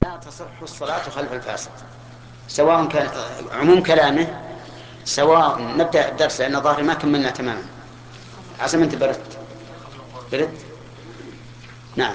لا تصح الصلاة خلف الفاسق، سواء كان عموم كلامه، سواء نبدأ الدرس لأن ظهري ما كملنا تماما. عسى أنت بردت. نعم.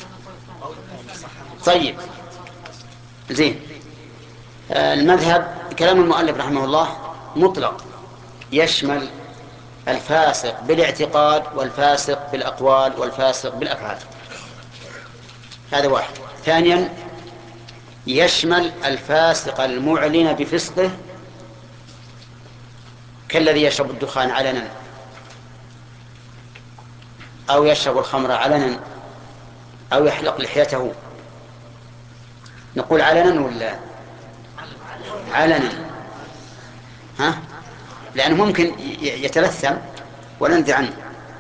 طيب زين. المذهب كلام المؤلف رحمه الله مطلق، يشمل الفاسق بالاعتقاد والفاسق بالأقوال والفاسق بالأفعال. هذا واحد. ثانيا يشمل الفاسق المعلن بفسقه كالذي يشرب الدخان علنا أو يشرب الخمر علنا أو يحلق لحيته. نقول علنا ولا علنا؟ ها؟ لأنه ممكن يتلثم وننذ عنه.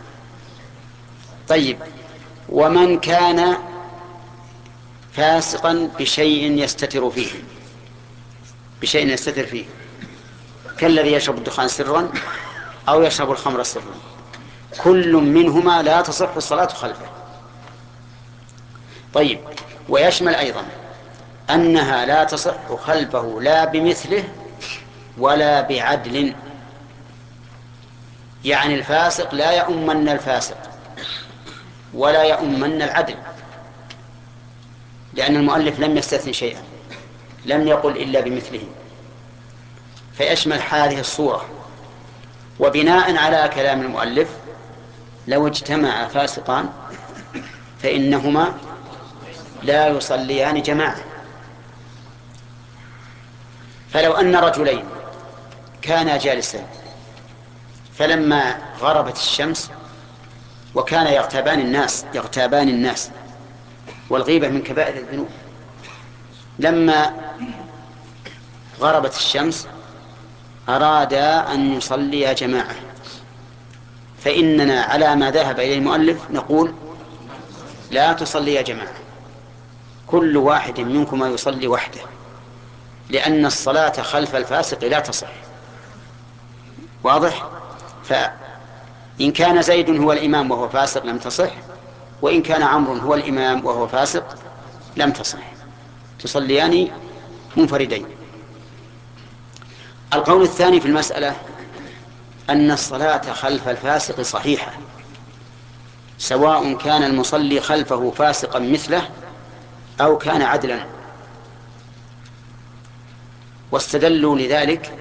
طيب، ومن كان فاسقا بشيء يستتر فيه، بشيء يستتر فيه كالذي يشرب الدخان سرا أو يشرب الخمر سرا، كل منهما لا تصح الصلاة خلفه. طيب، ويشمل أيضا أنها لا تصح خلفه لا بمثله ولا بعدل، يعني الفاسق لا يؤمن الفاسق ولا يؤمن العدل، لأن المؤلف لم يستثن شيئا، لم يقل إلا بمثله، فيشمل هذه الصورة. وبناء على كلام المؤلف لو اجتمع فاسقان فإنهما لا يصليان جماعة. فلو أن رجلين كانا جالسين فلما غربت الشمس وكان يغتابان الناس والغيبة من كبائر الذنوب، لما غربت الشمس أرادا أن يصلي جماعة، فإننا على ما ذهب إليه المؤلف نقول لا تصلي يا جماعة، كل واحد منكما يصلي وحده، لأن الصلاة خلف الفاسق لا تصح. واضح؟ فإن كان زيد هو الإمام وهو فاسق لم تصح، وإن كان عمرو هو الإمام وهو فاسق لم تصح، تصليان منفردين. القول الثاني في المسألة أن الصلاة خلف الفاسق صحيحة، سواء كان المصلي خلفه فاسقا مثله أو كان عدلا. واستدلوا لذلك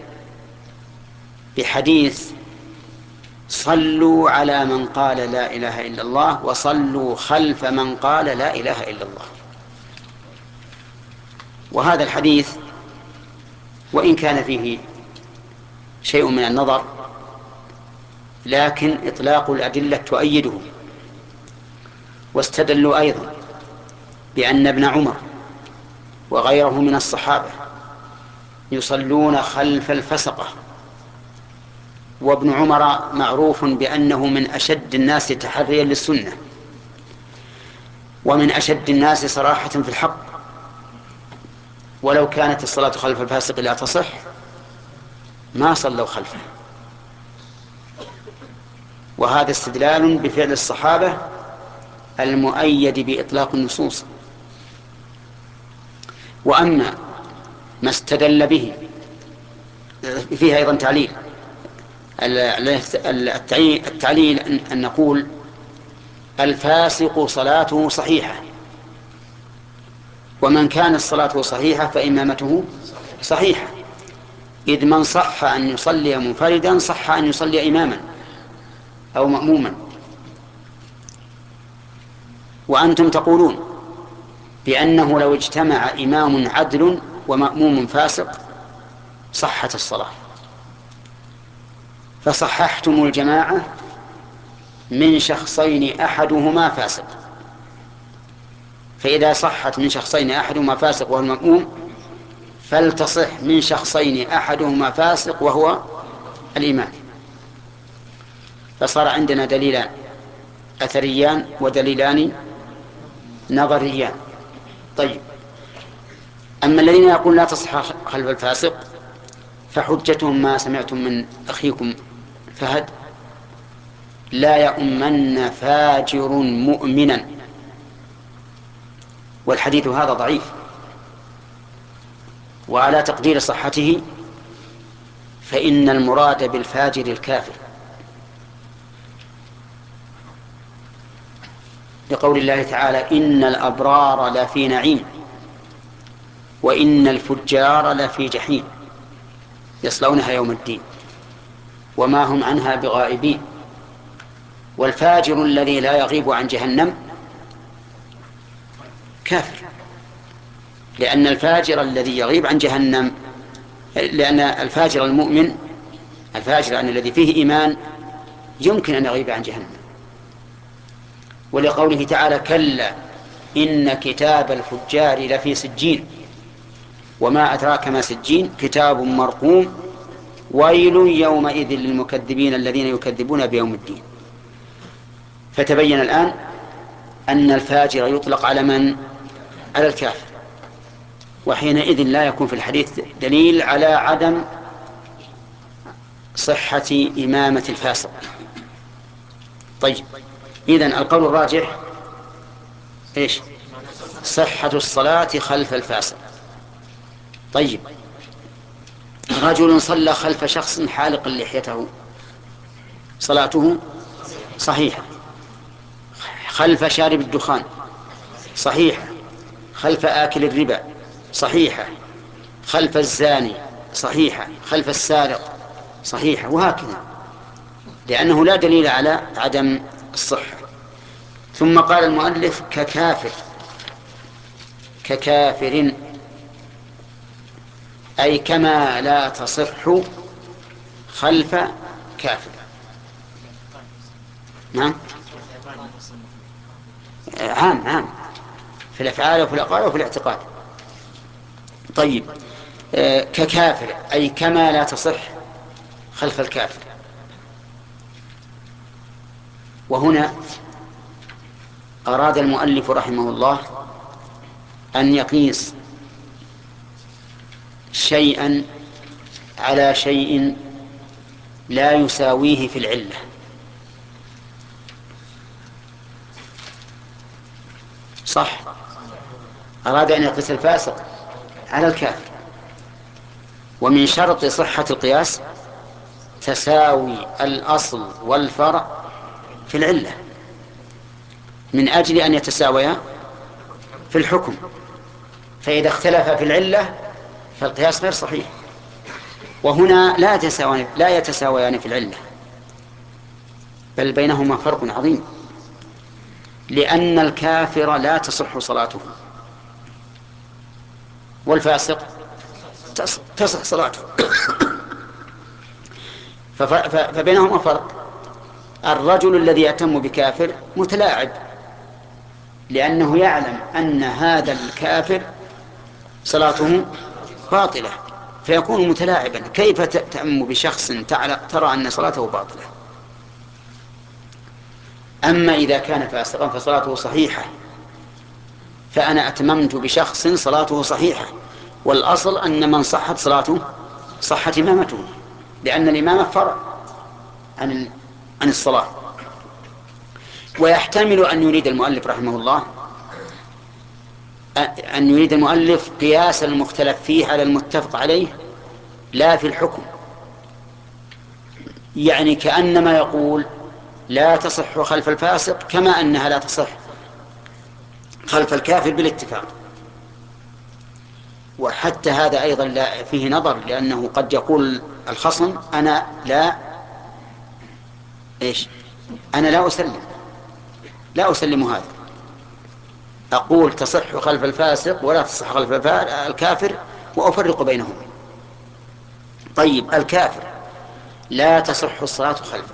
بحديث صلوا على من قال لا إله إلا الله وصلوا خلف من قال لا إله إلا الله. وهذا الحديث وإن كان فيه شيء من النظر لكن إطلاق الأدلة تؤيده. واستدلوا أيضا بأن ابن عمر وغيره من الصحابة يصلون خلف الفسقة، وابن عمر معروف بأنه من أشد الناس تحريا للسنة ومن أشد الناس صراحة في الحق، ولو كانت الصلاة خلف الفاسق لا تصح ما صلوا خلفه. وهذا استدلال بفعل الصحابة المؤيد بإطلاق النصوص. وأما ما استدل به فيها أيضا تعليل، التعليل أن نقول الفاسق صلاته صحيحة، ومن كانت صلاته صحيحة فإمامته صحيحة، إذ من صح أن يصلي منفردا صح أن يصلي إماما أو مأموما. وأنتم تقولون بأنه لو اجتمع إمام عدل ومأموم فاسق صحت الصلاة، فصححتم الجماعة من شخصين أحدهما فاسق، فإذا صحت من شخصين أحدهما فاسق وهو المأموم فلتصح من شخصين أحدهما فاسق وهو الإمام. فصار عندنا دليلان أثريان ودليلان نظريان. طيب، أما الذين يقول لا تصح خلف الفاسق فحجتهم ما سمعتم من أخيكم فهد: لا يؤمن فاجر مؤمنا، والحديث هذا ضعيف وعلى تقدير صحته فإن المراد بالفاجر الكافر، لقول الله تعالى: إن الأبرار لفي نعيم وإن الفجار لفي جحيم يصلونها يوم الدين وما هم عنها بغائبين. والفاجر الذي لا يغيب عن جهنم كافر، لأن الفاجر الذي يغيب عن جهنم، لأن الفاجر المؤمن، الفاجر أن الذي فيه إيمان يمكن أن يغيب عن جهنم. ولقوله تعالى: كلا إن كتاب الفجار لفي سجين وما أدراك ما سجين كتاب مرقوم ويل يومئذ للمكذبين الذين يكذبون بيوم الدين. فتبين الآن أن الفاجر يطلق على من؟ على الكافر، وحينئذ لا يكون في الحديث دليل على عدم صحة إمامة الفاسق. طيب، إذن القول الراجح إيش؟ صحة الصلاة خلف الفاسق. طيب، رجل صلى خلف شخص حالق لحيته صلاته صحيحة، خلف شارب الدخان صحيحة، خلف آكل الربا صحيحة، خلف الزاني صحيحة، خلف السارق صحيحة، وهكذا، لأنه لا دليل على عدم الصحة. ثم قال المؤلف: ككافر أي كما لا تصح خلف كافر. نعم، عام في الأفعال وفي الأقوال وفي الاعتقاد. طيب، ككافر أي كما لا تصح خلف الكافر. وهنا أراد المؤلف رحمه الله أن يقيس شيئا على شيء لا يساويه في العلة. صح، أراد أن يقيس الفاسق على الكافر، ومن شرط صحة القياس تساوي الأصل والفرع في العلة من أجل أن يتساويا في الحكم، فإذا اختلف في العلة فالقياس غير صحيح. وهنا لا يتساويان في العلة، بل بينهما فرق عظيم، لأن الكافر لا تصح صلاته والفاسق تصح صلاته. فبينهما فرق. الرجل الذي يأتم بكافر متلاعب، لأنه يعلم أن هذا الكافر صلاته باطلة، فيكون متلاعبا. كيف تأتم بشخص ترى أن صلاته باطلة؟ أما إذا كان فاسقا فصلاته صحيحة، فأنا أتممت بشخص صلاته صحيحة، والأصل أن من صحت صلاته صحت إمامته، لأن الإمامة فرع عن الصلاة. ويحتمل أن يريد المؤلف رحمه الله أن يريد المؤلف قياس المختلف فيه على المتفق عليه لا في الحكم، يعني كأنما يقول: لا تصح خلف الفاسق كما أنها لا تصح خلف الكافر بالاتفاق. وحتى هذا أيضا لا فيه نظر، لأنه قد يقول الخصم: أنا لا أسلم هذا، أقول تصح خلف الفاسق ولا تصح خلف الكافر، وأفرق بينهم. طيب، الكافر لا تصح الصلاة خلفه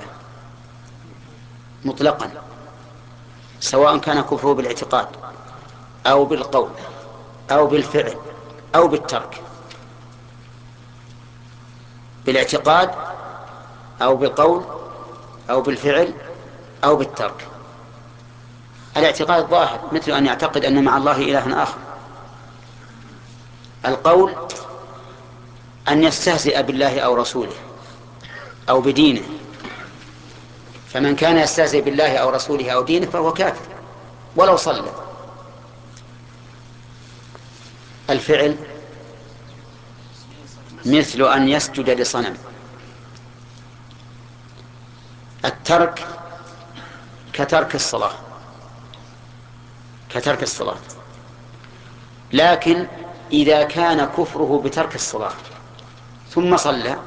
مطلقا، سواء كان كفره بالاعتقاد أو بالقول أو بالفعل أو بالترك، بالاعتقاد أو بالقول أو بالفعل أو بالترك. الاعتقاد ظاهر، مثل أن يعتقد أن مع الله إلها آخر. القول أن يستهزئ بالله أو رسوله أو بدينه، فمن كان يستهزئ بالله أو رسوله أو دينه فهو كافر ولو صلى. الفعل مثل أن يسجد لصنم. الترك كترك الصلاة، كترك الصلاة. لكن إذا كان كفره بترك الصلاة ثم صلى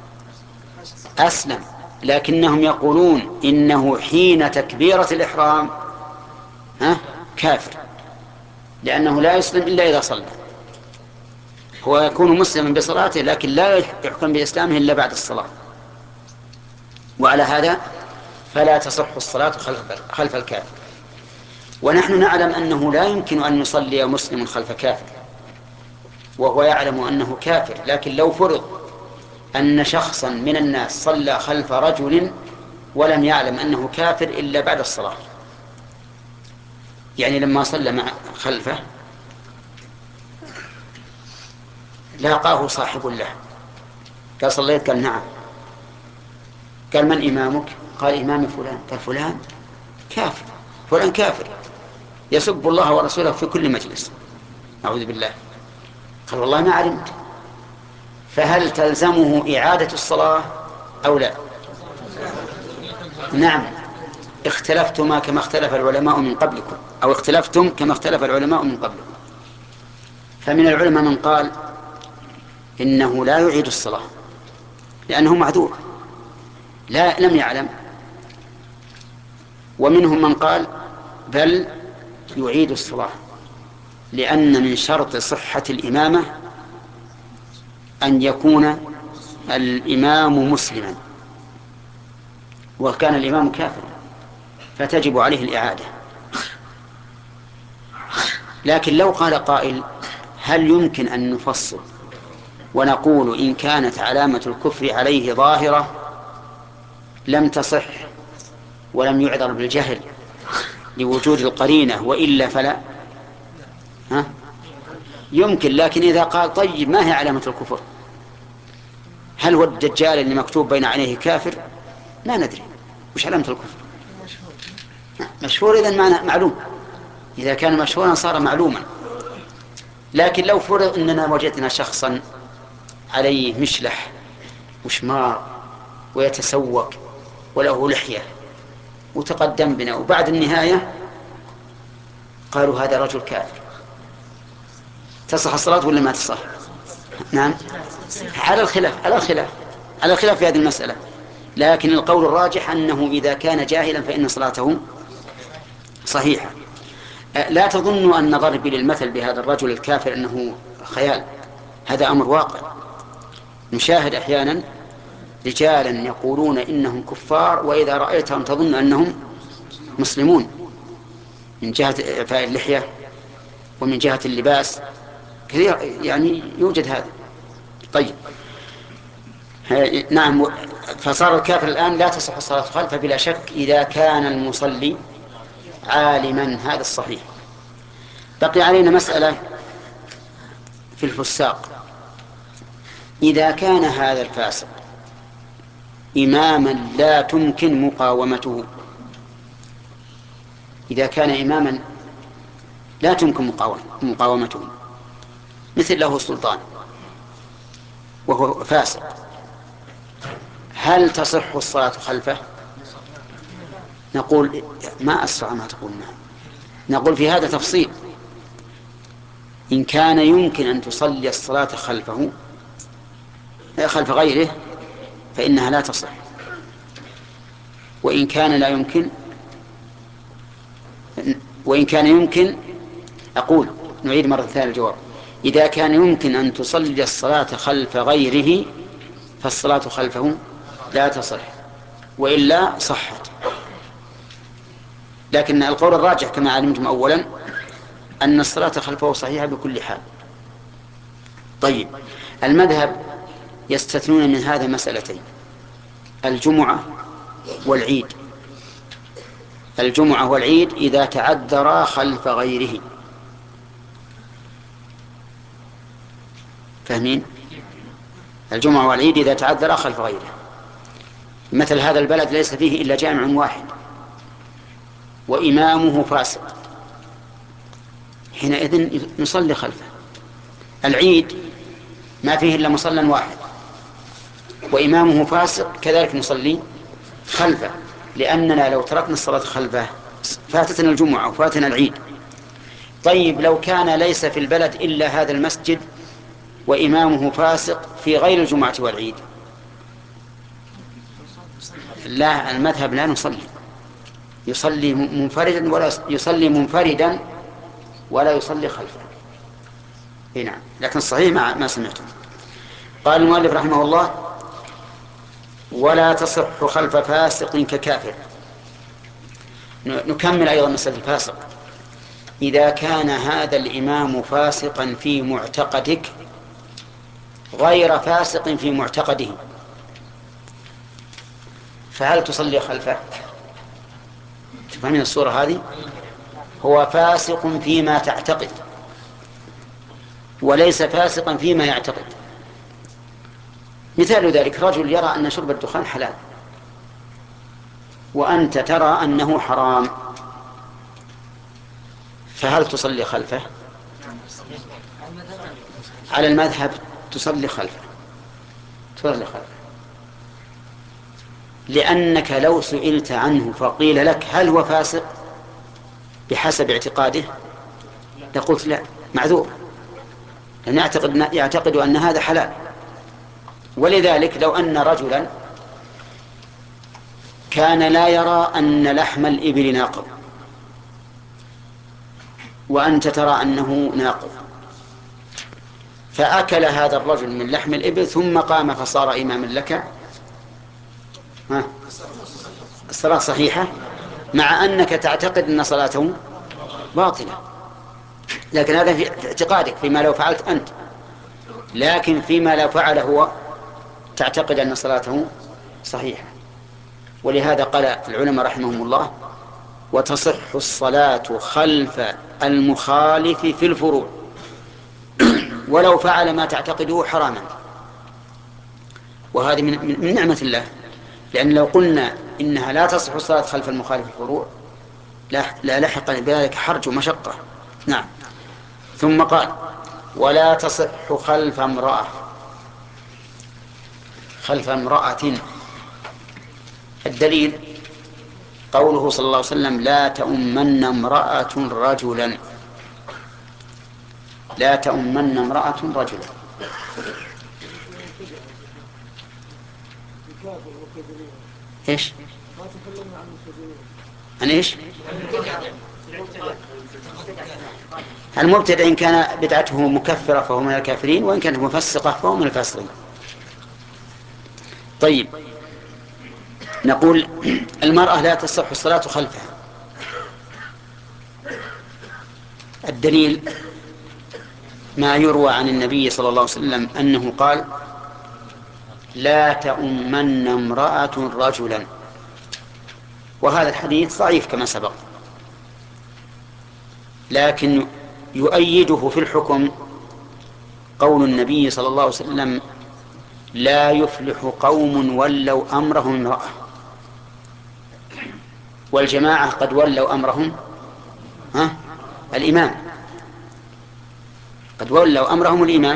أسلم، لكنهم يقولون إنه حين تكبيرة الإحرام كافر، لأنه لا يسلم إلا إذا صلى. هو يكون مسلما بصلاته لكن لا يحكم بإسلامه إلا بعد الصلاة. وعلى هذا فلا تصح الصلاة خلف الكافر. ونحن نعلم أنه لا يمكن أن يصلي مسلم خلف كافر وهو يعلم أنه كافر، لكن لو فرض أن شخصا من الناس صلى خلف رجل ولم يعلم أنه كافر إلا بعد الصلاة، يعني لما صلى خلفه لاقاه صاحب له قال صليت؟ قال نعم. قال من إمامك؟ قال إمامي فلان. قال فلان كافر، فلان كافر يسب الله ورسوله في كل مجلس، أعوذ بالله. قال والله ما علمت. فهل تلزمه إعادة الصلاة أو لا؟ نعم، اختلفتما كما اختلف العلماء من قبلكم، أو اختلفتم كما اختلف العلماء من قبلكم. فمن العلماء من قال إنه لا يعيد الصلاة لأنه معذور لم يعلم، ومنهم من قال بل يعيد الصلاة، لأن من شرط صحة الإمامة أن يكون الإمام مسلما، وكان الإمام كافرا فتجب عليه الإعادة. لكن لو قال قائل هل يمكن أن نفصل ونقول إن كانت علامة الكفر عليه ظاهرة لم تصح ولم يعذر بالجهل لوجود القرينة وإلا فلا؟ يمكن. لكن إذا قال طيب ما هي علامة الكفر؟ هل هو الدجال اللي مكتوب بين عينيه كافر؟ لا ندري وش علامة الكفر. مشهور إذن معلوم، إذا كان مشهورا صار معلوما. لكن لو فرض أننا وجدنا شخصا عليه مشلح وشمار ويتسوق وله لحية وتقدم بنا وبعد النهاية قالوا هذا رجل كافر، تصح الصلاة ولا ما تصح؟ نعم، على الخلاف في هذه المسألة. لكن القول الراجح أنه إذا كان جاهلا فإن صلاته صحيحة. لا تظن أن ضربي للمثل بهذا الرجل الكافر أنه خيال، هذا أمر واقع. نشاهد أحيانا رجالا يقولون إنهم كفار وإذا رأيتهم تظن أنهم مسلمون من جهة إعفاء اللحية ومن جهة اللباس كثير، يعني يوجد هذا. طيب نعم، فصار الكافر الآن لا تصح الصلاة خلفه بلا شك إذا كان المصلي عالما، هذا الصحيح. بقي علينا مسألة في الفساق. إذا كان هذا الفاسق إماما لا تمكن مقاومته، إذا كان إماما لا تمكن مقاومته مثل له سلطان وهو فاسق، هل تصح الصلاة خلفه؟ نقول ما أسرع ما تقول. نعم، نقول في هذا تفصيل. إن كان يمكن أن تصلي الصلاة خلفه خلف غيره فإنها لا تصح، وإن كان لا يمكن وإن كان يمكن أقول نعيد مرة ثانية الجواب. إذا كان يمكن أن تصلي الصلاة خلف غيره فالصلاة خلفه لا تصح، وإلا صحت. لكن القول الراجح كما علمتم أولا أن الصلاة خلفه صحيحة بكل حال. طيب، المذهب يستثنون من هذا مسألتين: الجمعة والعيد. الجمعة والعيد إذا تعذرا خلف غيره، فاهمين؟ الجمعة والعيد إذا تعذرا خلف غيره، مثل هذا البلد ليس فيه إلا جامع واحد وإمامه فاسق، حينئذ نصلي خلفه. العيد ما فيه إلا مصلى واحد وإمامه فاسق كذلك نصلي خلفه، لأننا لو تركنا الصلاة خلفه فاتتنا الجمعة وفاتنا العيد. طيب لو كان ليس في البلد إلا هذا المسجد وإمامه فاسق في غير الجمعة والعيد، لا، المذهب لا نصلي، يصلي منفردا ولا يصلي خلفه. نعم، لكن الصحيح ما سمعته. قال المؤلف رحمه الله: ولا تصح خلف فاسق ككافر. نكمل أيضا مسألة الفاسق. إذا كان هذا الإمام فاسقا في معتقدك غير فاسق في معتقده، فهل تصلي خلفه؟ تفهمين الصورة هذه؟ هو فاسق فيما تعتقد وليس فاسقا فيما يعتقد. مثال ذلك: رجل يرى أن شرب الدخان حلال وأنت ترى أنه حرام، فهل تصلي خلفه؟ على المذهب تصلي خلفه، لأنك لو سئلت عنه فقيل لك هل هو فاسق بحسب اعتقاده لقلت لا، معذور، لأن يعتقد أن هذا حلال. ولذلك لو أن رجلا كان لا يرى أن لحم الإبل ناقض وأنت ترى أنه ناقض، فأكل هذا الرجل من لحم الإبل ثم قام فصار إماما لك، الصلاة صحيحة مع أنك تعتقد أن صلاته باطلة، لكن هذا في اعتقادك فيما لو فعلت أنت، لكن فيما لو فعل هو تعتقد أن صلاته صحيحة. ولهذا قال العلماء رحمهم الله: وتصح الصلاة خلف المخالف في الفروع ولو فعل ما تعتقده حراما. وهذه من نعمة الله، لأن لو قلنا إنها لا تصح الصلاة خلف المخالف في الفروع لا لحق بذلك حرج ومشقة. نعم. ثم قال: ولا تصح خلف امرأة. الدليل قوله صلى الله عليه وسلم: لا تؤمن امرأة رجلا. لا تؤمن امرأة رجلا. ايش؟ عن ايش؟ المبتدع إن كان بدعته مكفرة فهو من الكافرين، وإن كانت مفسقة فهو من الفاسقين. طيب، نقول المرأة لا تصح الصلاة خلفها. الدليل ما يروى عن النبي صلى الله عليه وسلم أنه قال: لا تؤمن امرأة رجلا. وهذا الحديث ضعيف كما سبق، لكن يؤيده في الحكم قول النبي صلى الله عليه وسلم: لا يفلح قوم ولوا أمرهم امرأة. والجماعة قد ولوا أمرهم الإمام، قد ولوا أمرهم الإمام،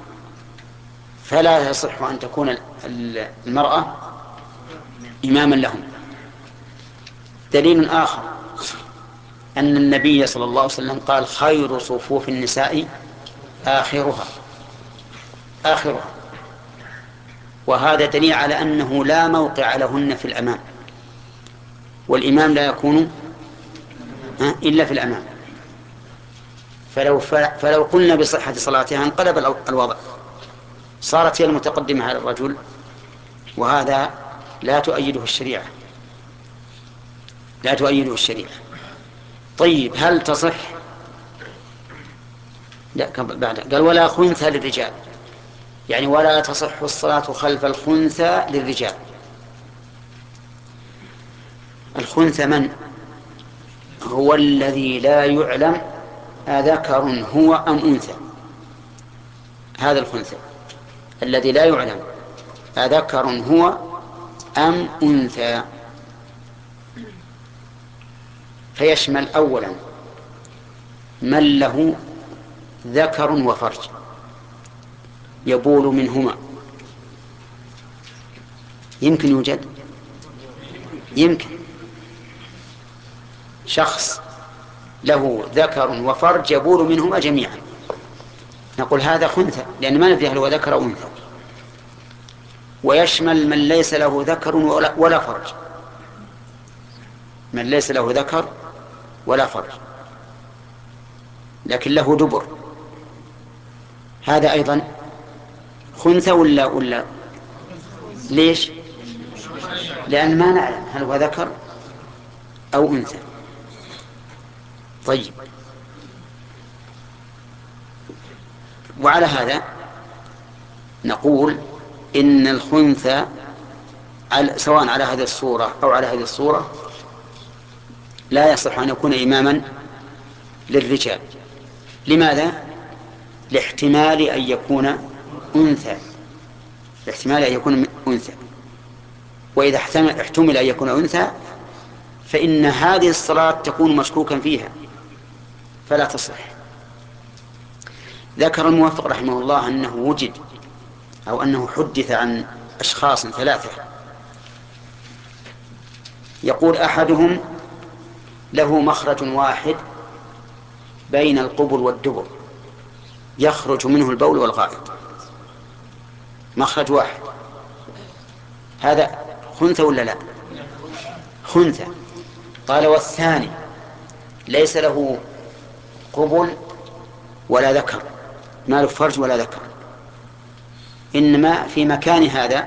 فلا يصح أن تكون المرأة إماما لهم. دليل آخر أن النبي صلى الله عليه وسلم قال: خير صفوف النساء آخرها. وهذا دليل على أنه لا موقع لهن في الأمام، والإمام لا يكون إلا في الأمام. فلو قلنا بصحة صلاتها انقلب الوضع، صارت هي المتقدمة على الرجل، وهذا لا تؤيده الشريعة. طيب، هل تصح؟ لا، بعد قال: ولا خنثى للرجال، يعني ولا تصح الصلاة خلف الخنثى للرجال. الخنثى من هو؟ الذي لا يعلم أذكر هو أم أنثى. هذا الخنثى الذي لا يعلم أذكر هو أم أنثى، فيشمل أولا من له ذكر وفرج، يبول منهما. يمكن يوجد، يمكن شخص له ذكر وفرج يبول منهما جميعا، نقول هذا خنثى، لأن ما ندري هل هو ذكر أو أنثى. ويشمل من ليس له ذكر ولا فرج، من ليس له ذكر ولا فرج لكن له دبر، هذا أيضا خنثى ولا ليش؟ لأن ما نعلم هل هو ذكر أو أنثى. طيب، وعلى هذا نقول إن الخنثى سواء على هذه الصورة أو على هذه الصورة لا يصح أن يكون إماما للرجال. لماذا؟ لاحتمال أن يكون أنثى، لاحتمال أن يكون أنثى. وإذا احتمل أن يكون أنثى فإن هذه الصلاة تكون مشكوكا فيها فلا تصح. ذكر الموفق رحمه الله أنه وجد أو أنه حدث عن أشخاص ثلاثة، يقول أحدهم له مخرج واحد بين القبل والدبر يخرج منه البول والغائط، مخرج واحد، هذا خنثى ولا لا؟ خنثى. قال والثاني ليس له قبل ولا ذكر، ما له فرج ولا ذكر، إنما في مكان هذا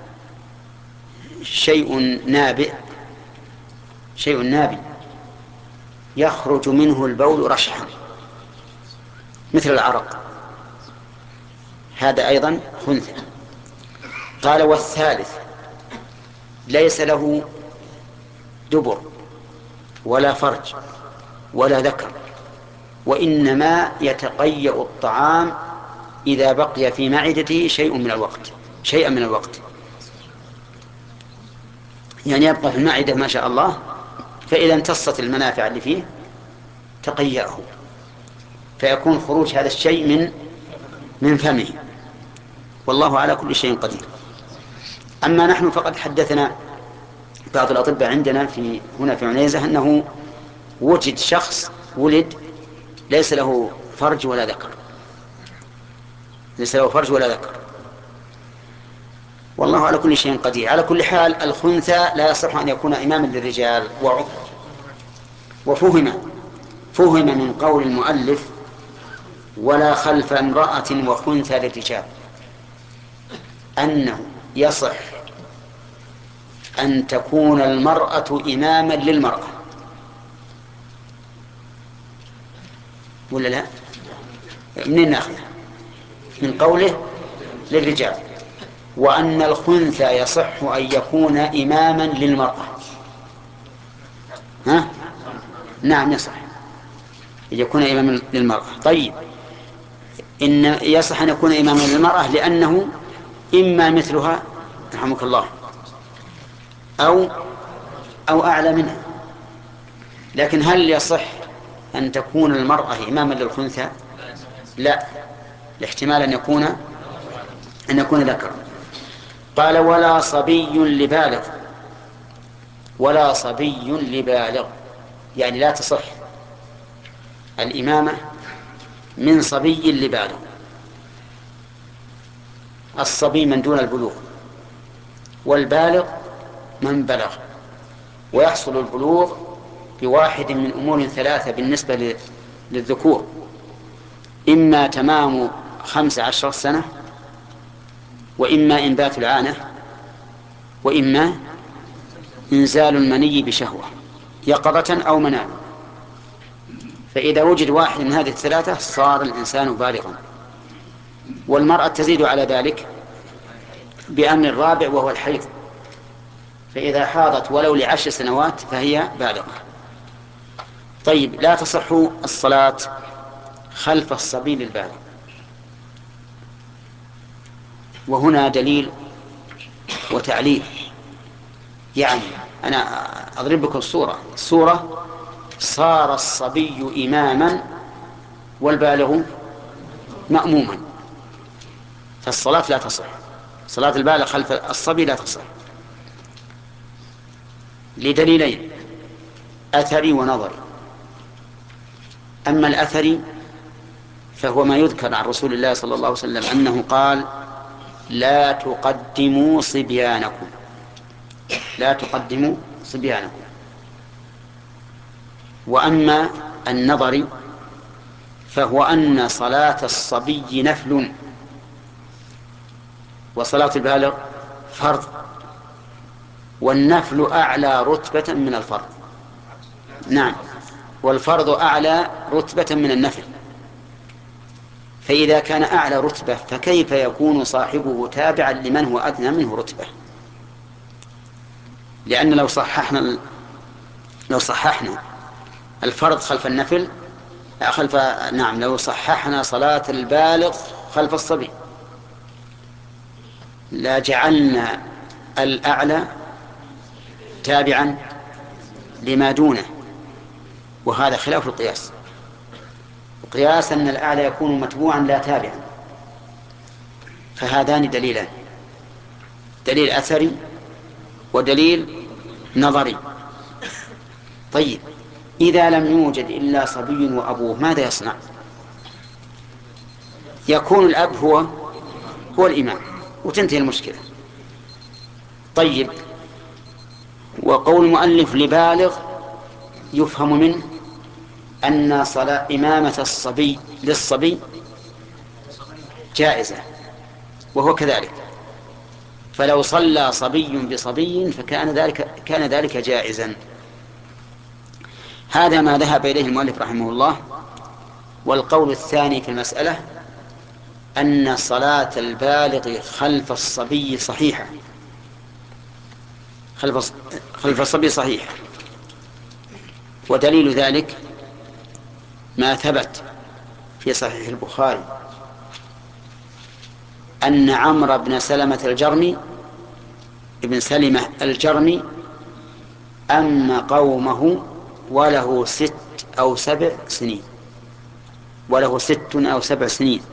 شيء نابئ، شيء نابئ يخرج منه البول رشحا مثل العرق، هذا أيضا خنثى. قال والثالث ليس له دبر ولا فرج ولا ذكر، وإنما يتقيأ الطعام إذا بقي في معدته شيئا من الوقت، يعني يبقى في المعدة ما شاء الله، فإذا امتصت المنافع اللي فيه تقيأه، فيكون خروج هذا الشيء من فمه، والله على كل شيء قدير. أما نحن فقد حدثنا بعض الأطباء عندنا هنا في عنيزة أنه وجد شخص ولد ليس له فرج ولا ذكر، ليس له فرج ولا ذكر، والله على كل شيء قدير. على كل حال الخنثى لا يصح أن يكون إماما للرجال. وفهم من قول المؤلف ولا خلف امرأة وخنثى للرجال أنه يصح أن تكون المرأة إماما للمرأة، ولا لا؟ منين ناخذ؟ من قوله للرجال، وأن الخنثى يصح أن يكون إماما للمرأة. ها؟ نعم يصح أن يكون إماما للمرأة. طيب، إن يصح أن يكون إماما للمرأة لأنه إما مثلها رحمك الله أو أعلى منها، لكن هل يصح أن تكون المرأة إماما للخنثى؟ لا، لاحتمال أن يكون ذكرا. قال ولا صبي لبالغ، ولا صبي لبالغ يعني لا تصح الإمامة من صبي لبالغ. الصبي من دون البلوغ، والبالغ من بلغ، ويحصل البلوغ بواحد من أمور ثلاثة بالنسبة للذكور: إما تمام 15 سنة، وإما إنبات العانة، وإما إنزال المني بشهوة يقظة أو منام. فإذا وجد واحد من هذه الثلاثة صار الإنسان بالغا. والمرأة تزيد على ذلك بأمر الرابع وهو الحيض، فإذا حاضت ولو ل10 سنوات فهي بالغة. طيب، لا تصح الصلاة خلف الصبي البالغ. وهنا دليل وتعليل، يعني أنا أضرب لكم الصورة: صار الصبي إماما والبالغ مأموما. فالصلاة لا تصح، صلاة البالغ خلف الصبي لا تصح لدليلين: أثري ونظري. أما الأثري فهو ما يذكر عن رسول الله صلى الله عليه وسلم أنه قال: لا تقدموا صبيانكم، لا تقدموا صبيانكم. وأما النظري فهو أن صلاة الصبي نفل وصلاة البالغ فرض، والنفل أعلى رتبة من الفرض. نعم، والفرض أعلى رتبة من النفل. فإذا كان أعلى رتبة فكيف يكون صاحبه تابعا لمن هو أدنى منه رتبة؟ لأن لو صححنا الفرض خلف النفل لو صححنا صلاة البالغ خلف الصبي لا جعلنا الأعلى تابعا لما دونه، وهذا خلاف القياس. القياس أن الأعلى يكون متبوعا لا تابعا. فهذان دليلان: دليل أثري ودليل نظري. طيب، إذا لم يوجد إلا صبي وأبوه ماذا يصنع؟ يكون الأب هو الإمام وتنتهي المشكلة. طيب، وقول المؤلف لبالغ يفهم منه أن صلاة إمامة الصبي للصبي جائزة، وهو كذلك. فلو صلى صبي بصبي كان ذلك جائزا. هذا ما ذهب إليه المؤلف رحمه الله. والقول الثاني في المسألة أن صلاة البالغ خلف الصبي صحيحة، خلف الصبي صحيحة. ودليل ذلك ما ثبت في صحيح البخاري أن عمرو بن سلمة الجرمي أما قومه وله 6 أو 7 سنين، وله 6 أو 7 سنين،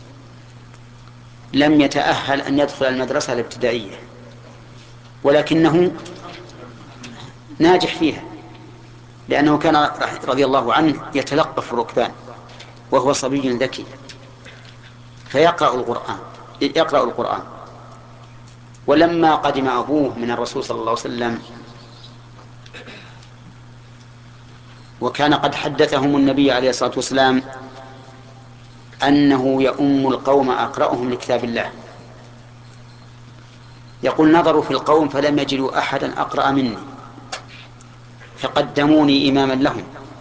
لم يتأهل أن يدخل المدرسة الابتدائية، ولكنه ناجح فيها، لأنه كان رضي الله عنه يتلقف الركبان وهو صبي ذكي، يقرأ القرآن. ولما قدم أبوه من الرسول صلى الله عليه وسلم وكان قد حدثهم النبي عليه الصلاة والسلام أنه يؤم القوم أقرأهم لكتاب الله، يقول: نظروا في القوم فلم يجدوا أحدا أقرأ مني فقدموني إماما لهم،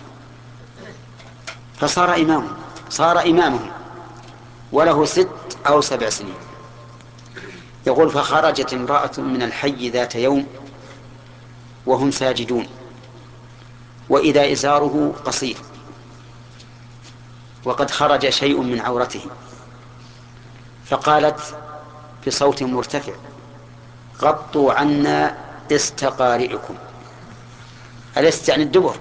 صار إمامهم وله 6 أو 7 سنين. يقول: فخرجت امرأة من الحي ذات يوم وهم ساجدون وإذا إزاره قصير وقد خرج شيء من عورته، فقالت بصوت مرتفع: غطوا عنا استقارئكم. ألست عن الدبر؟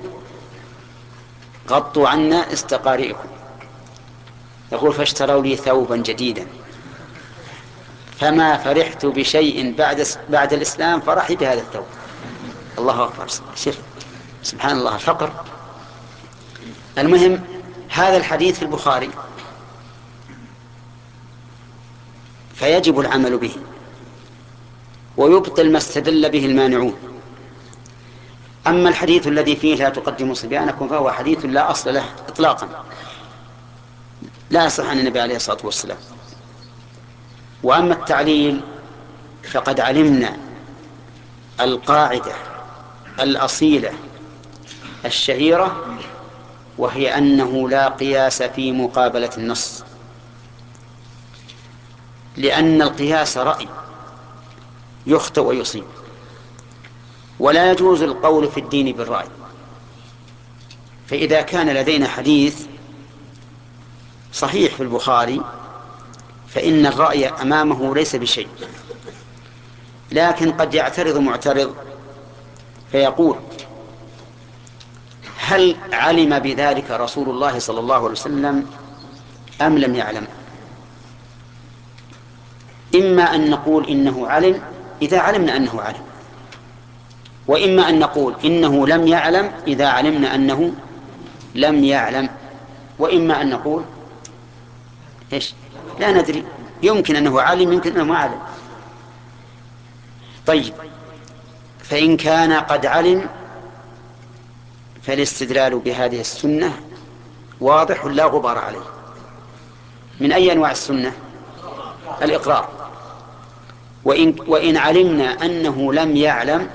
غطوا عنا استقارئكم. يقول: فاشتروا لي ثوبا جديدا فما فرحت بشيء بعد الإسلام فرحي بهذا الثوب. الله أكبر. شوف سبحان الله الفقر. المهم، هذا الحديث في البخاري فيجب العمل به ويبطل ما استدل به المانعون. أما الحديث الذي فيه لا تقدموا صبيانكم فهو حديث لا أصل له إطلاقا، لا يصح عن النبي عليه الصلاة والسلام. وأما التعليل فقد علمنا القاعدة الأصيلة الشهيرة، وهي أنه لا قياس في مقابلة النص، لأن القياس رأي يخطئ ويصيب، ولا يجوز القول في الدين بالرأي. فإذا كان لدينا حديث صحيح في البخاري فإن الرأي أمامه ليس بشيء، لكن قد يعترض معترض فيقول: هل علم بذلك رسول الله صلى الله عليه وسلم أم لم يعلم؟ إما أن نقول إنه علم إذا علمنا أنه علم، وإما أن نقول إنه لم يعلم إذا علمنا أنه لم يعلم، وإما أن نقول إيش؟ لا ندري، يمكن أنه علم يمكن أنه ما علم. طيب، فإن كان قد علم فالاستدلال بهذه السنة واضح لا غبار عليه. من أي أنواع السنة؟ الإقرار. وإن علمنا أنه لم يعلم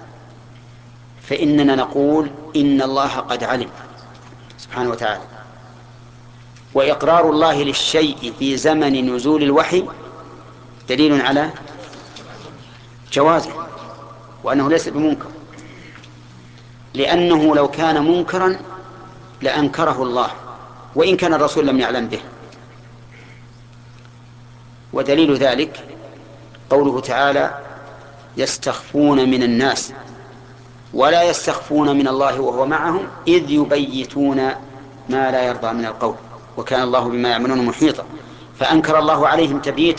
فإننا نقول إن الله قد علم سبحانه وتعالى. وإقرار الله للشيء في زمن نزول الوحي دليل على جوازه وأنه ليس بمنكر، لأنه لو كان منكرا لأنكره الله وإن كان الرسول لم يعلم به. ودليل ذلك قوله تعالى: يستخفون من الناس ولا يستخفون من الله وهو معهم إذ يبيتون ما لا يرضى من القول وكان الله بما يعملون محيطا. فأنكر الله عليهم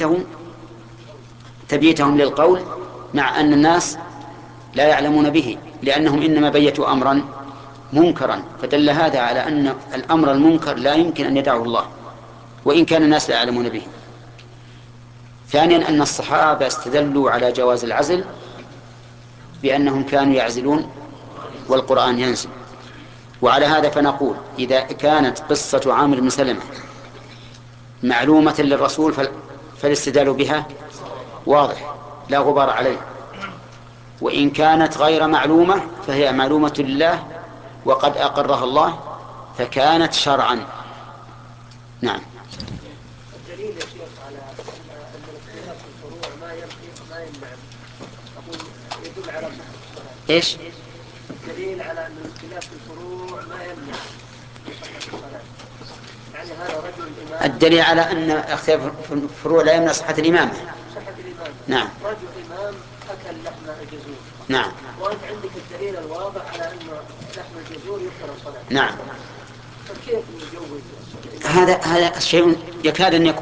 تبييتهم للقول مع أن الناس لا يعلمون به، لأنهم إنما بيتوا أمرا منكرا، فدل هذا على أن الأمر المنكر لا يمكن أن يدعه الله وإن كان الناس لا يعلمون به. ثانيا، أن الصحابة استدلوا على جواز العزل بأنهم كانوا يعزلون والقرآن ينزل. وعلى هذا فنقول إذا كانت قصة عامر بن سلمة معلومة للرسول فالاستدلال بها واضح لا غبار عليه، وإن كانت غير معلومة فهي معلومة لله وقد أقرها الله فكانت شرعا. نعم. الدليل يا شيخ على أن الاختلاف في الفروع ما يمنع، أقول يدل على صحة الصلاة. إيش؟ الدليل على أن الاختلاف في الفروع ما يمنع صحة الصلاة، يعني هذا رجل إمام. الدليل على أن اختلاف الفروع لا يمنع صحة الإمامة. صحة الإمامة. نعم. رجل إمام أكل لحم الجزور. نعم. وأنت عندك الدليل الواضح على أن لحم الجزور يكره الصلاة. نعم. فكيف نجوز؟ هذا شيء يكاد أن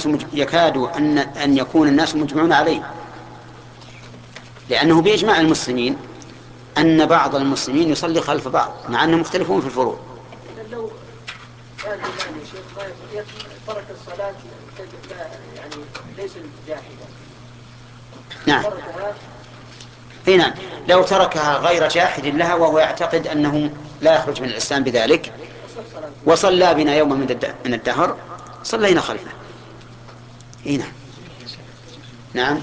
يكون الناس مجمعون عليه، لأنه بإجماع المسلمين أن بعض المسلمين يصلي خلف بعض مع أنهم مختلفون في الفروع. لو كان الإمام يا شيخ ما ترك الصلاة يعني ليس جاحدا. نعم. تركها. اي نعم، لو تركها غير جاحد لها وهو يعتقد أنه لا يخرج من الإسلام بذلك وصلى بنا يوما من الدهر صلينا خلفه. اي نعم. نعم.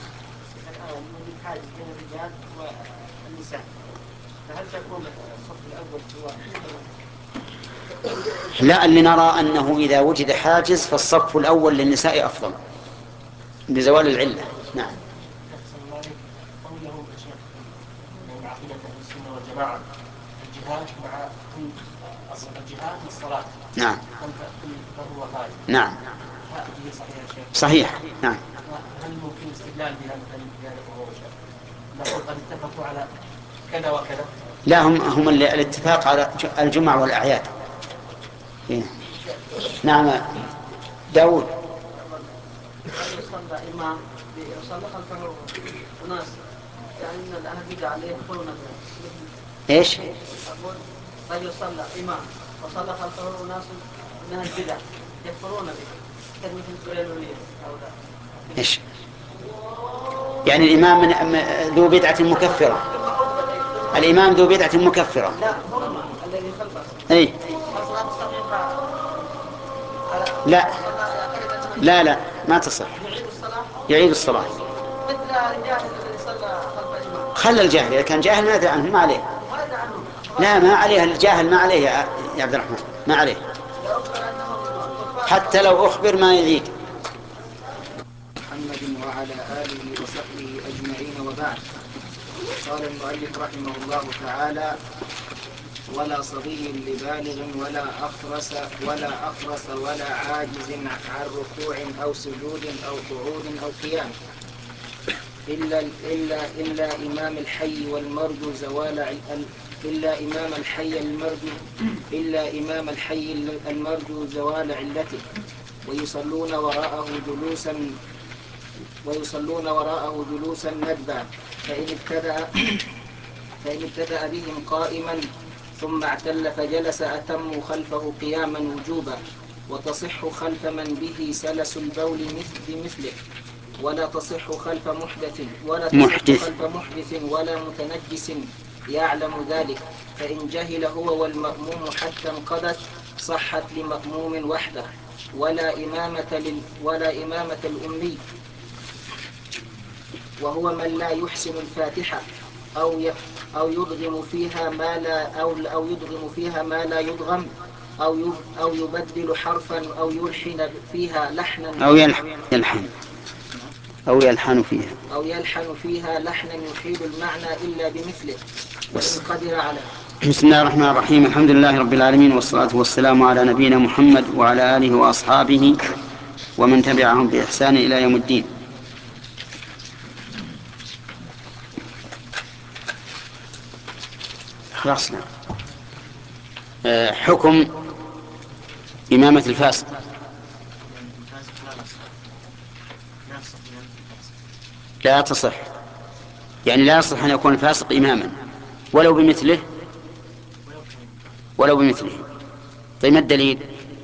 فهل تكون الصف الأول هو؟ لا، اللي نرى أنه إذا وجد حاجز فالصف الأول للنساء أفضل بزوال العلة. نعم. قولهم يا شيخ من عقيدة أهل السنة والجماعة الجهاد مع الجهاد والصلاة. نعم. كل بر وفاجر. نعم. هذه صحيح يا شيخ. صحيح. نعم. هل ممكن الاستدلال بها مثلا بهذا الأمور يا شيخ؟ نقول قد اتفقوا على كذا وكذا. لا، هم الاتفاق على الجمع والأعياد. هنا. نعم. داود. يصلى إمام يصلى خلفه وناس يعني من الأهل بدع عليه يدخلون إيش؟ أقول رجل صلى إمام وصلى خلفه ناس من البدع يكفرون به كلمة البريلوية أو لا. إيش؟ يعني الإمام ذو بدعة مكفرة. الإمام ذو بدعة مكفرة. لا، هم الذي خلفه. أي. لا لا لا، ما تصح. يعيد الصلاة. مثل الجاهل الذي صلى خلف الإمام. خلى الجاهل، إذا كان جاهل ما يدري عنه ما عليه. لا، ما عليه الجاهل، ما عليه يا عبد الرحمن، ما عليه حتى لو أخبر ما يعيد. محمد وعلى آله وصحبه أجمعين، وبعد. قال المؤلف رحمه الله تعالى: ولا صبي لبالغ ولا أخرس ولا عاجز عن ركوع أو سجود أو قعود أو قيام إلا إمام الحي والمرجو زوال علته، ويصلون وراءه ويصلون وراءه جلوسا ندبا، فإن ابتدأ بهم قائما ثم اعتل فجلس أتموا خلفه قياما وجوبا. وتصح خلف من به سلس البول بمثله، ولا تصح خلف محدث ولا متنجس يعلم ذلك، فإن جهل هو والمأموم حتى انقضت صحت لمأموم وحده، ولا إمامة الأمي، وهو من لا يحسن الفاتحة أو يدغم فيها ما لا يدغم، أو يبدل حرفا أو يلحن فيها لحنا أو يلحن فيها لحنا يحيل المعنى إلا بمثله، وإن قدر على. بسم الله الرحمن الرحيم. الحمد لله رب العالمين، والصلاة والسلام على نبينا محمد وعلى آله وأصحابه ومن تبعهم بإحسان إلى يوم الدين. خلصنا. حكم إمامة الفاسق. لا تصح، يعني لا يصح أن يكون الفاسق إماما ولو بمثله. طيب ما الدليل؟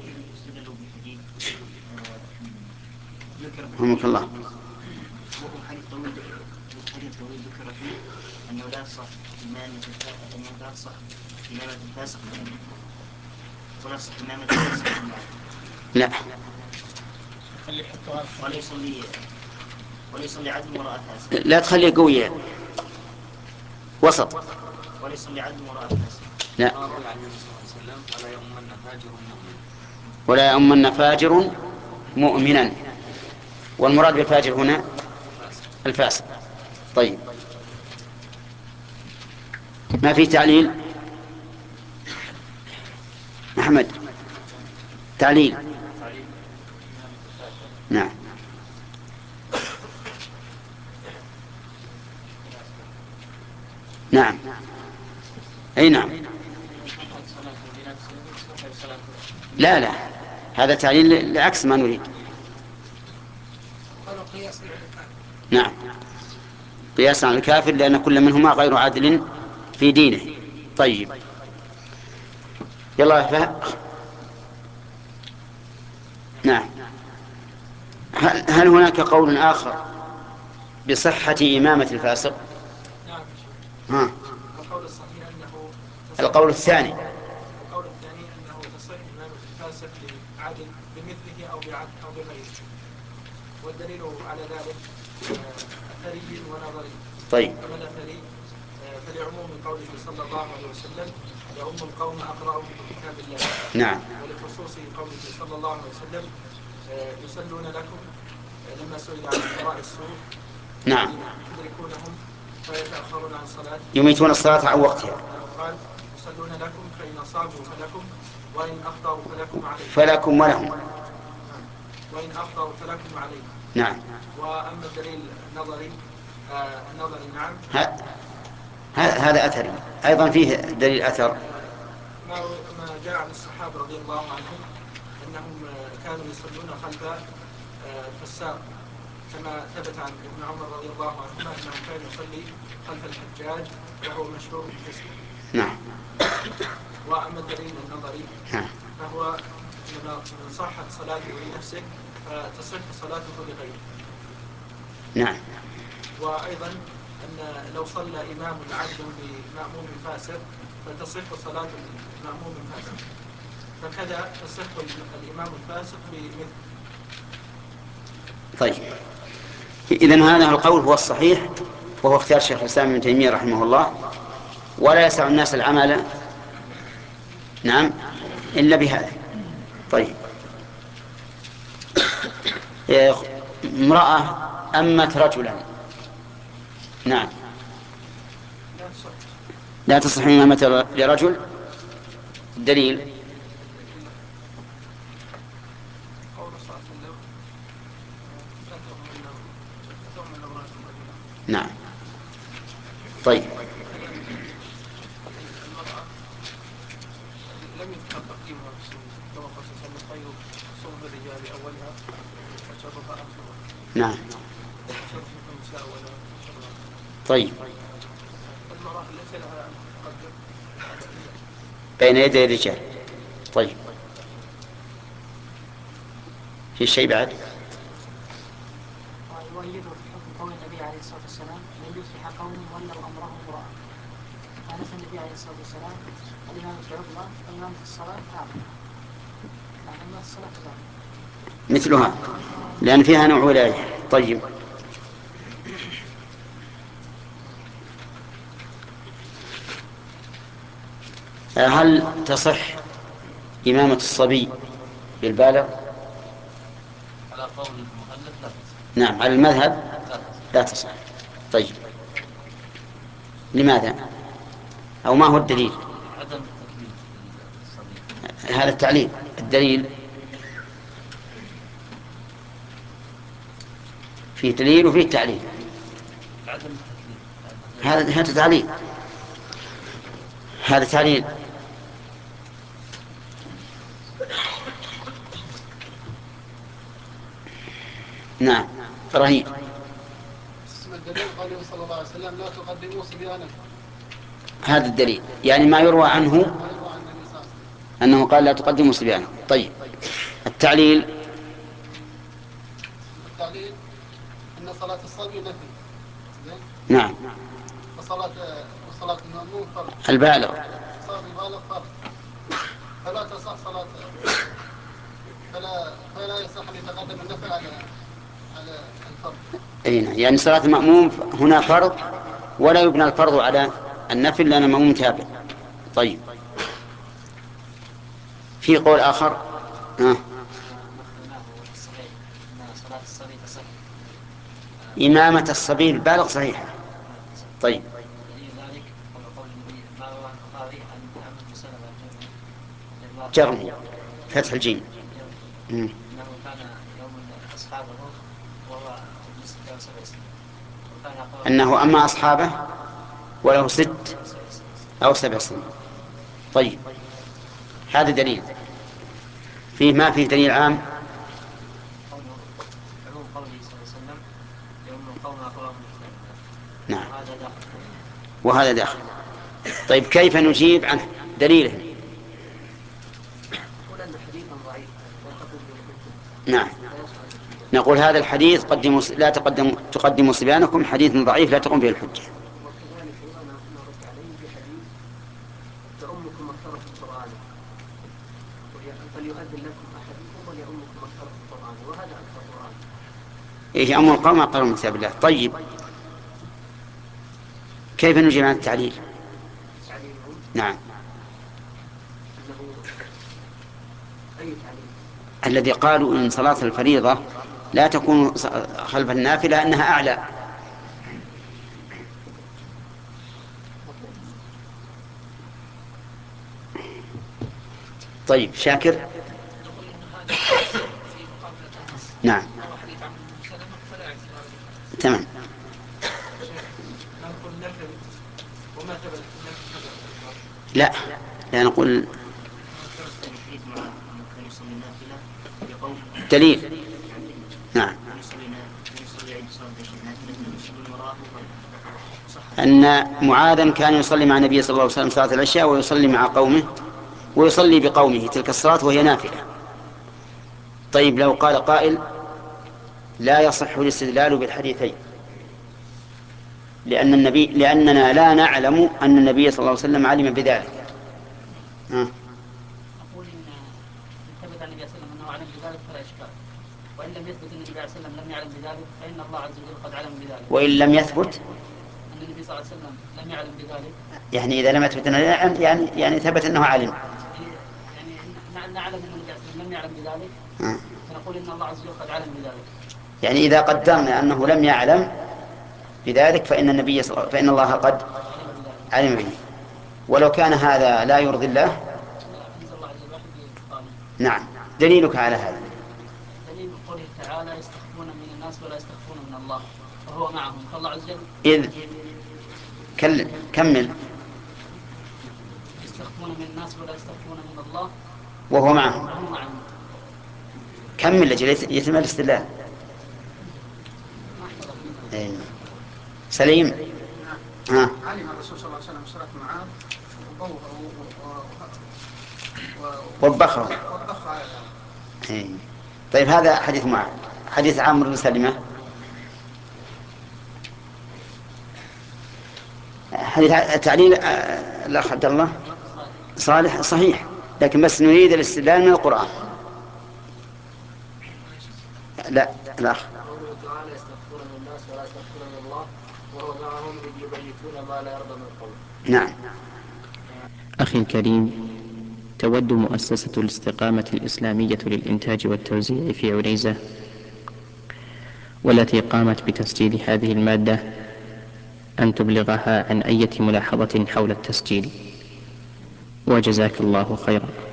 رحمك الله. حديث طويل ذكر فيه أنه لا يصح إمامة الفاسق ولا يصح إمامة الفاسق. لا، ولا يصلي عدل وراء فاسق. لا تخليه قوية، وسط. ولا يصلي عدل وراء فاسق. لا، ولا يؤمن فاجر مؤمنا، والمراد بالفاجر هنا الفاسق. طيب، ما في تعليل؟ محمد، تعليل. نعم. نعم، أي نعم. لا، هذا تعليل لعكس ما نريد. نعم، قياسا على الكافر، لأن كل منهما غير عادل في دينه. طيب، يلا فهم. نعم. هل هناك قول آخر بصحة إمامة الفاسق؟ نعم. القول الصحيح أنه القول الثاني أنه تصح إمامة الفاسق لعدل بمثله أو بغيره، والدليل على ذلك أثري ونظري. طيب. أما الأثري فلعموم قوله صلى الله عليه وسلم: يؤم القوم أقرأهم بكتاب الله. نعم. ولخصوص قوله صلى الله عليه وسلم: يصلون لكم، لما سئل عن قراء السوء نعم. تدركونهم فيتأخرون عن صلاة، يميتون الصلاة عن وقتها. قال: يصلون لكم فإن أصابوا فلكم وإن أخطأوا فلكم عليهم. فلكم ولهم. وإن أخطأوا فلكم عليهم. نعم. وأما الدليل النظري نعم، هذا أثري أيضا، فيه دليل أثر. ما جاء عن الصحابة رضي الله عنهم أنهم كانوا يصلون خلف الفساق، كما ثبت عن ابن عمر رضي الله عنهما أنه كان يصلي خلف الحجاج وهو مشهور بفسقه. نعم. وأما الدليل النظري فهو من صحت صلاته لنفسه فتصح صلاته لغيره. نعم. وأيضا أن لو صلى إمام عدل بمأموم فاسق فتصح صلاة المأموم الفاسق، فكذا تصح الإمام الفاسق بمثل. طيب، إذن هذا القول هو الصحيح، وهو اختيار شيخ الإسلام ابن تيمية رحمه الله، ولا يسع الناس العمل نعم إلا بهذا. طيب، امرأة أمت رجلا، نعم، لا تصح إمامة لرجل. الدليل قول صلى الله عليه وسلم: لا تؤمن امرأة رجلا. نعم. طيب، المرأة لم يذكر تقديمها في السنة، كما قال صلى الله عليه وسلم: خير صحبة الرجال أولها وشرها آخرها. نعم. النساء ولا تقرأ. طيب. المرأة ليس لها أن تقدم بين يدي الرجال. طيب، في شيء بعد؟ ويؤيده في حكم قول النبي عليه الصلاة والسلام لن يفلح قوم ولوا أمرهم امرأة. فنفى النبي عليه الصلاة والسلام الإمامة في عظمى والإمامة في الصلاة أعظم. يعني الإمامة في الصلاة أعظم مثلها لأن فيها نوع ولاية. طيب، هل تصح إمامة الصبي بالبالغ؟ على قول المؤلف لا تصح. نعم، على المذهب لا تصح. لا تصح. طيب، لماذا؟ أو ما هو الدليل؟ عدم التكليف بالصبي. هذا التعليل. الدليل فيه دليل وفيه تعليل. عدم التكليف. هذا تعليل. هذا تعليل. نعم، رهيب. اسم الدليل قوله صلى الله عليه وسلم لا تقدموا صبيانكم. هذا الدليل، يعني ما يروى عنه ما يروى عن النبي صلى الله عليه وسلم أنه قال لا تقدموا صبيانكم. طيب، التعليل. التعليل ان صلاة الصبي نفل. زين. نعم. وصلاة المأموم فرض. البالغ. صلاة البالغ فرض. فلا تصح صلاة فلا يصح ان يتقدم النفل على الفرض. أي نعم، يعني صلاة المأموم هنا فرض ولا يبنى الفرض على النفل لأن المأموم تابع. طيب، في قول آخر. صلاة الصبي تصح. إمامة الصبي البالغ صحيحة. طيب. دليل ذلك قول النبي ما رواه البخاري عن عمرو بن سلمة جرمي فتح الجيم. انه كان يوم اصحابه وهو ابن 76 سنة. أنه أما أصحابه وله 6 أو 7 سنين. طيب، هذا دليل. فيه ما فيه دليل عام. عموم قوله صلى الله عليه وسلم يوم القوم أقرأ من كتاب الله. نعم، وهذا داخل. وهذا داخل. طيب، كيف نجيب عن دليله؟ يقول أن حديثا ضعيف لا تقوم به الحجة. نعم، نقول هذا الحديث لا تقدموا صبيانكم، حديث ضعيف لا تقوم به الحجة. وكذلك أيضا نرد عليه بحديث تأمكم مكتبة القرآن فليؤذن لكم أحدكم وليؤمكم مكتبة القرآن وهذا أكثر قرآن. إيه، أم القوم أقرأ من كتاب الله. طيب، كيف نجيب عن التعليل؟ نعم. أنه أي تعليل؟ الذي قالوا إن صلاة الفريضة لا تكون خلف النافلة أنها أعلى. طيب، شاكر. يقول ان هذا في مقابله النص. نعم. وهو حديث عمرو بن سلمة فلا اعتبار به. تمام. شيخ نقول نفل وما ثبت النفل ثبت الفرض. لا نقول دليل. نعم، أن معاذا كان يصلي مع النبي صلى الله عليه وسلم صلاة العشاء ويصلي مع قومه ويصلي بقومه تلك الصلاة وهي نافلة. طيب، لو قال قائل لا يصح الاستدلال بالحديثين لأننا لا نعلم أن النبي صلى الله عليه وسلم علم بذلك. أقول إن ثبت عن النبي صلى الله عليه وسلم أنه علم بذلك فلا إشكال، وإن لم يثبت أن النبي صلى الله عليه وسلم لم يعلم بذلك فإن الله عز وجل قد علم بذلك. وإن لم يثبت أن النبي صلى الله عليه وسلم لم يعلم بذلك، يعني إذا لم يثبت أنه يعني ثبت أنه علم. يعني نعلم أن النبي صلى الله عليه وسلم لم يعلم بذلك فنقول إن الله عز وجل قد علم بذلك. يعني إذا قدرنا أنه لم يعلم بذلك فإن الله قد علم به. ولو كان هذا لا يرضي الله أنزل الله عز وجل بإبطاله. نعم. دليلك على هذا؟ دليل قوله تعالى يستخفون من الناس ولا يستخفون من الله وهو معهم. فالله عز وجل إذ كمل. يستخفون من الناس ولا يستخفون من الله وهو معهم. وهو معهم. كمل لجل يتم الاستدلال. ما احتضر. إيه. سليم. ها. علم الرسول صلى الله عليه وسلم صلاة معاذ وبخه. وبخ على ذلك. طيب هذا حديث معاذ. حديث عمرو بن سلمة، حديث تعليل الأخ عبد الله صالح صحيح، لكن بس نريد الاستدلال من القرآن. لا الأخ. قوله تعالى يستغفرون من الناس ولا يستغفرون من الله وهو معهم إذ يبيتون ما لا يرضى من القول. نعم. أخي الكريم، تود مؤسسة الاستقامة الإسلامية للإنتاج والتوزيع في عنيزة، والتي قامت بتسجيل هذه المادة، أن تبلغها عن أي ملاحظة حول التسجيل، وجزاك الله خيرا.